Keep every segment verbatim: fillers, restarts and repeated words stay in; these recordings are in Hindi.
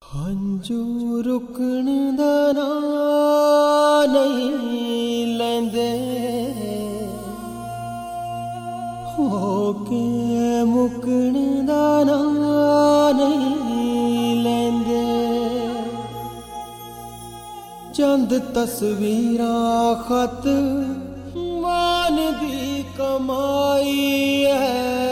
हंजू रुकण दा नां नहीं लैंदे, होके मुकण दा नां नहीं लैंदे। चंद तस्वीरां खत मान दी कमाई है,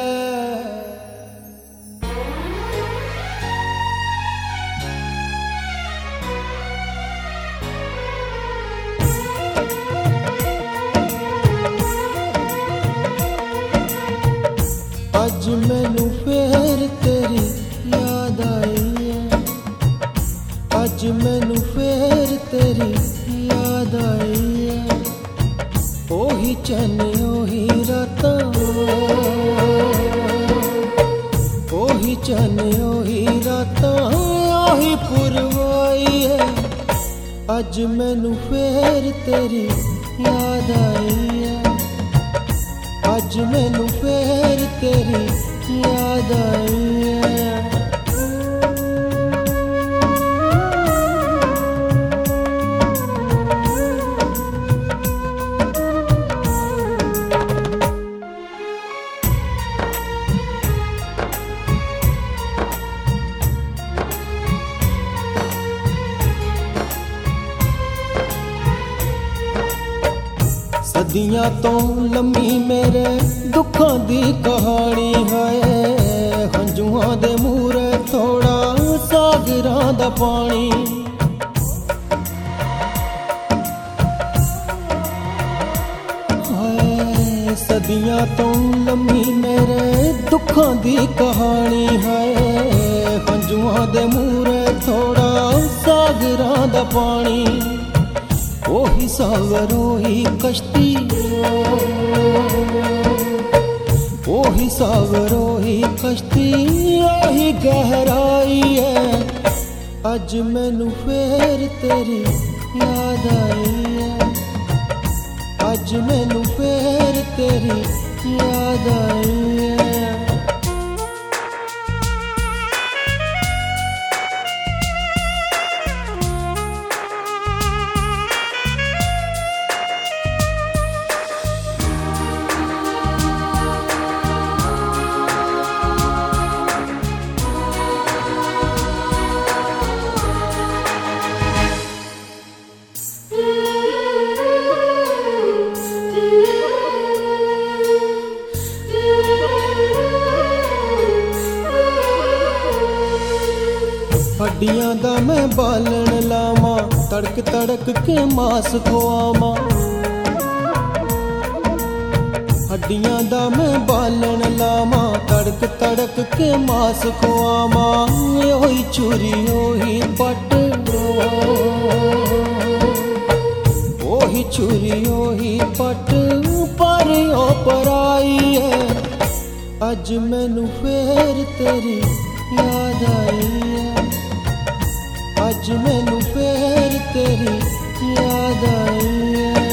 अज मैनू फेर तेरी याद आई है, अज मैनू फेर तेरी याद आई है। ओही चैन ओही रातां, ओही चैन ओही रातां, ओही पुरवाई है। अज मैनू फेर तेरी याद आई है, अज मैनू फेर तेरी याद आई है। सदियां तो लम्मी मेरे दुखों दी कहानी है, हंजुआं दे मूरे थोड़ा सागरां दा पानी। हाय सदियां तो लम्मी मेरे दुखों दी कहानी है, हंजुआं दे मूरे थोड़ा सागरां दा पानी। ओही सागर ओही कश्ती, ओही सागर ओही कश्ती, ओही गहराई है। अज मैनू फेर तेरी याद आई है, अज मैनू फेर तेरी याद आई है। हड्डियां दा मैं बालन लावा, तड़क तड़क के मास खुआवा। हड्डियां दा मैं बालन लावा, तड़क तड़क के मास खुआवा। ओही चूरी ओही पट, ओही चूरी ओही पट, पर ओ पराई है। अज मैनू फेर तेरी याद आई है, अज मैनू फेर तेरी याद आई है।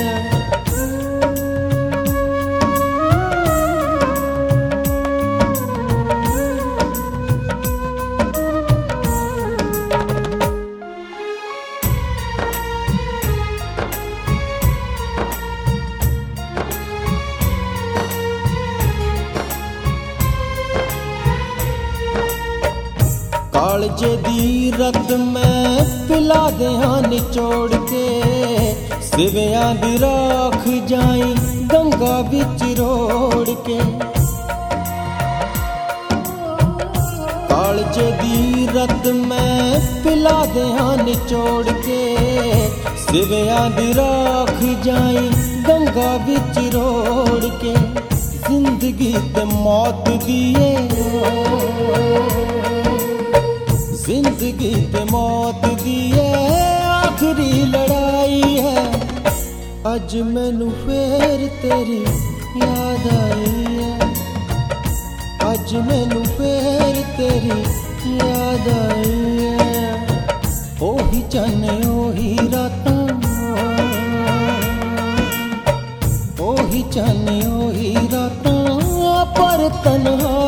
कालजे दी रत मैं पिला देहां निचोड़ के, सिवियां दी राख जाई गंगा बिच रोड़ के। कालजे दी रत मैं पिला देहां निचोड़ के, सिवियां दी राख जाई गंगा बिच रोड़ के। जिंदगी ते मौत दिए, जिंदगी ते मौत दी आखिरी लड़ाई है। अज मैनू फेर तेरी याद आई है, अज मैनू फेर तेरी याद आई है। ओही चन ओही रातां, ओही चन ओही रातां, पर तन्हा